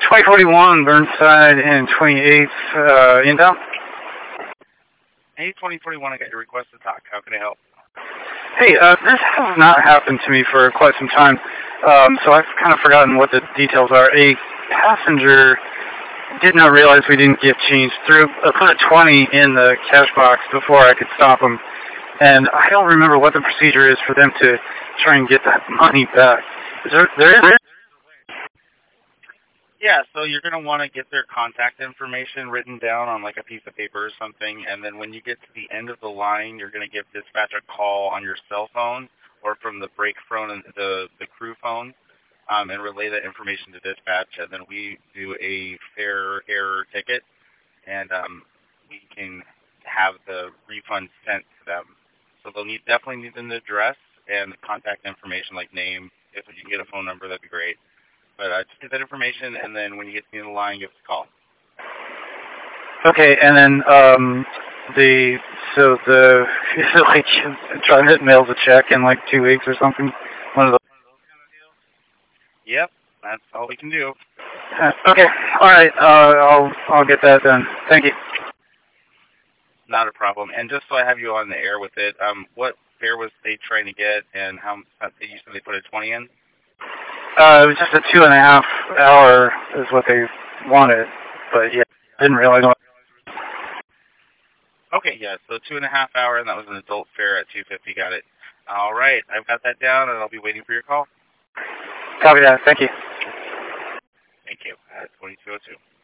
2041 Burnside and 28th inbound. Hey, 2041, I got your request to talk. How can I help? Hey, this has not happened to me for quite some time, so I've kind of forgotten what the details are. A passenger did not realize we didn't get changed through. I put a 20 in the cash box before I could stop him, and I don't remember what the procedure is for them to try and get that money back. There is? Yeah, so you're going to want to get their contact information written down on like a piece of paper or something, and then when you get to the end of the line, you're going to give dispatch a call on your cell phone or from the break phone and the crew phone, and relay that information to dispatch, and then we do a fare error ticket, and we can have the refund sent to them. So they'll definitely need an address and the contact information like name. If you can get a phone number, that'd be great. But just get that information, and then when you get to the end of the line, give us a call. Okay, and then is it like TriNet mails a check in like 2 weeks or something? One of those. Yep, that's all we can do. Okay, all right. I'll get that done. Thank you. Not a problem. And just so I have you on the air with it, what fare was they trying to get, and how you said they put a 20 in? It was just a 2.5 hour is what they wanted, but yeah, didn't realize what. Okay, yeah, so 2.5 hour, and that was an adult fare at $2.50. Got it. All right, I've got that down, and I'll be waiting for your call. Copy that. Thank you. Thank you. At 2202.